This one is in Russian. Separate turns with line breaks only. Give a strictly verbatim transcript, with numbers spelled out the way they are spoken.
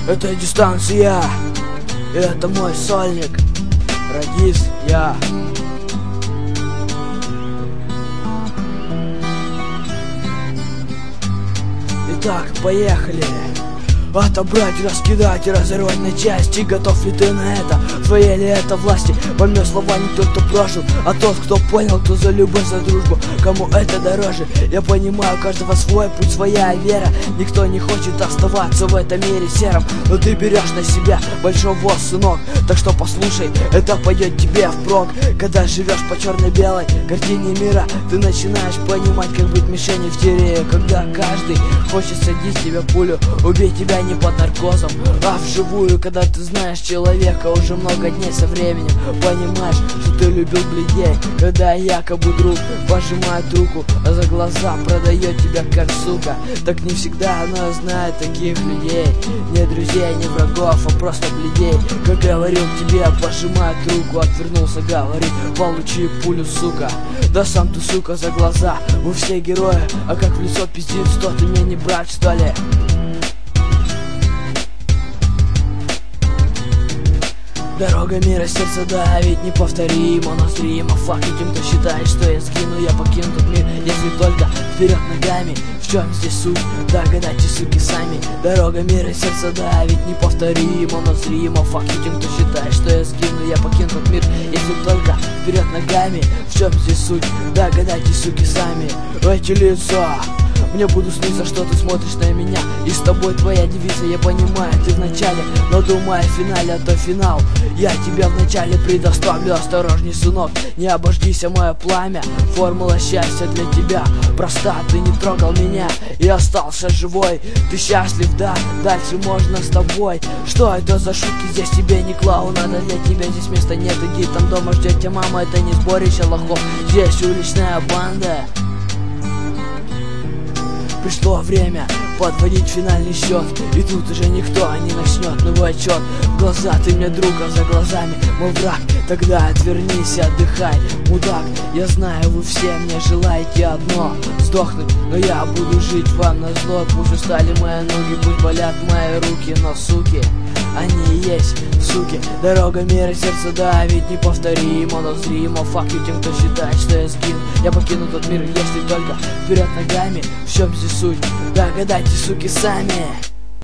Это дистанция, и это мой сольник. Радис я. Итак, поехали. Отобрать, раскидать и разорвать на части. Готов ли ты на это? Твоей ли это власти? Поймёт слова не тот, кто прожил, а тот, кто понял, кто за любовь, за дружбу. Кому это дороже? Я понимаю, у каждого свой путь, своя вера. Никто не хочет оставаться в этом мире серым, но ты берешь на себя большой воз, сынок. Так что послушай, это пойдет тебе впрок. Когда живешь по черно-белой картине мира, ты начинаешь понимать, как быть мишенью в тире. Когда каждый хочет садить тебе пулю, убить тебя не под наркозом, а вживую. Когда ты знаешь человека уже много дней со временем, понимаешь, что ты любил бледей. Когда якобы друг пожимает руку, а за глаза продает тебя как сука. Так не всегда оно знает таких людей. Не друзей, не врагов, а просто бледей. Как говорил тебе, пожимает руку, отвернулся, говорит: получи пулю, сука. Да сам ты, сука, за глаза. Вы все герои, а как в лицо пиздит, что ты мне не брат, что ли? Дорога мира, сердце давит неповторимо, но зримо. Фак этим, кто считает, что я сгину, я покину тот мир, если только вперед ногами. В чем здесь суть? Догадайтесь, суки, сами. Дорога мира, сердце давит неповторимо, но зримо. Фак этим, кто считает, что я сгину, я покину тот мир, если только вперед ногами. В чем здесь суть? Догадайтесь, суки, сами. Эти лица мне буду сниться, что ты смотришь на меня, и с тобой твоя девица, я понимаю, ты в начале, но думая о финале, а то финал я тебя вначале предоставлю. Осторожней, сынок, не обождись, а мое пламя. Формула счастья для тебя проста. Ты не трогал меня и остался живой. Ты счастлив, да? Дальше можно с тобой. Что это за шутки? Здесь тебе не клоун, надо для тебя здесь места нет. Иди, там дома ждет тебя мама, это не сборище лохов, здесь уличная банда. Пришло время подводить финальный счет, и тут уже никто не начнет новый отчет. В глаза ты мне друг, а за глазами мой враг. Тогда отвернись и отдыхай, мудак. Я знаю, вы все мне желаете одно — сдохнуть, но я буду жить вам назло. Пусть устали мои ноги, пусть болят мои руки, но суки, они и есть суки. Дорога мира, сердце давит неповторимо, но зримо. Фак ю тем, кто считает, что я сгину, я покину тот мир, если только вперед ногами. В чем здесь суть? Догадайтесь, суки, сами.